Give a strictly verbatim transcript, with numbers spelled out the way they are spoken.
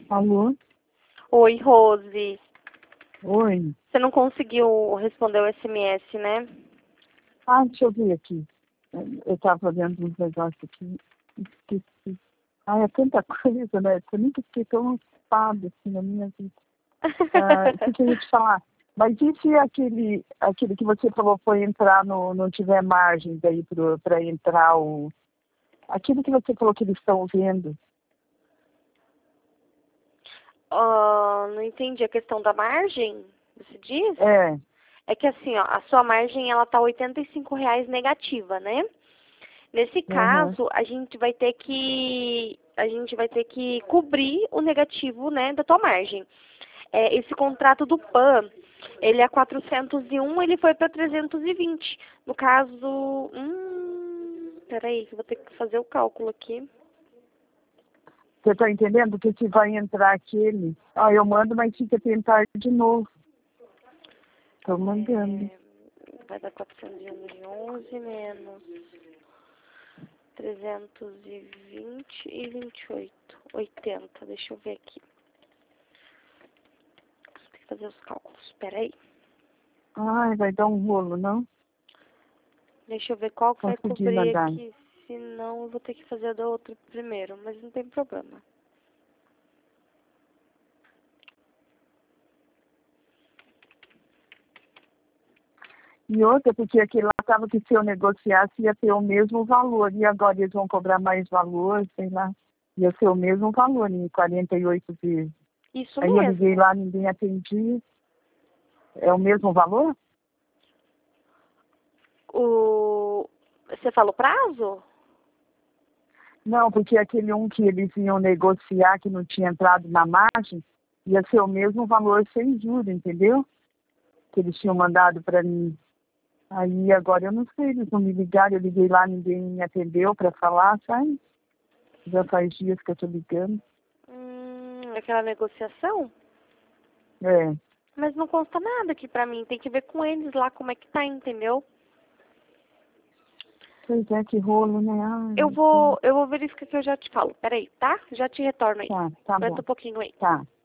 Alô? Oi, Rose. Oi. Você não conseguiu responder o S M S, né? Ah, deixa eu ver aqui. Eu estava fazendo uns negócios aqui. Esqueci. Ah, é tanta coisa, né? Eu nunca fiquei tão ocupada assim na minha vida. Ah, o que, que eu ia te falar? Mas e se aquele, aquele que você falou foi entrar no, não tiver margem daí para entrar o. Aquilo que você falou que eles estão vendo? Ah, não entendi a questão da margem, você diz? É. É que assim, ó, a sua margem ela tá oitenta e cinco reais negativa, né? Nesse Uhum. caso, a gente vai ter que a gente vai ter que cobrir o negativo, né, da tua margem. É, esse contrato do P A N, ele é quatrocentos e um, ele foi para trezentos e vinte. No caso, hum, peraí, que eu vou ter que fazer o cálculo aqui. Você está entendendo? Porque se vai entrar aquele. Ah, eu mando, mas fica tentar de novo. Estou mandando. É, vai dar quatrocentos e um de onze menos trezentos e vinte e vinte e oito. oitenta, deixa eu ver aqui. Tem que fazer os cálculos, espera aí. Ai, vai dar um rolo, não? Deixa eu ver qual que vai Consegui cobrir mandar. aqui. Senão eu vou ter que fazer a da outra primeiro, mas não tem problema. E outra, porque aquele lá estava que se eu negociasse ia ter o mesmo valor. E agora eles vão cobrar mais valor, sei lá. Ia ser o mesmo valor, em quarenta e oito vezes. Isso Aí eu liguei mesmo. lá, ninguém atendia. É o mesmo valor? O... Você fala o prazo? Não, porque aquele um que eles iam negociar, que não tinha entrado na margem, ia ser o mesmo valor sem juros, entendeu? Que eles tinham mandado para mim. Aí agora eu não sei, eles não me ligaram, eu liguei lá, ninguém me atendeu para falar, sabe? Já faz dias que eu tô ligando. Hum, aquela negociação? É. Mas não consta nada aqui pra mim. Tem que ver com eles lá como é que tá, entendeu? Pois é, que rolo, né? Ai, Eu meu Deus. vou, eu vou verificar que eu já te falo. Peraí, tá? Já te retorno aí. Tá, tá Aguenta bom. um pouquinho aí. Tá.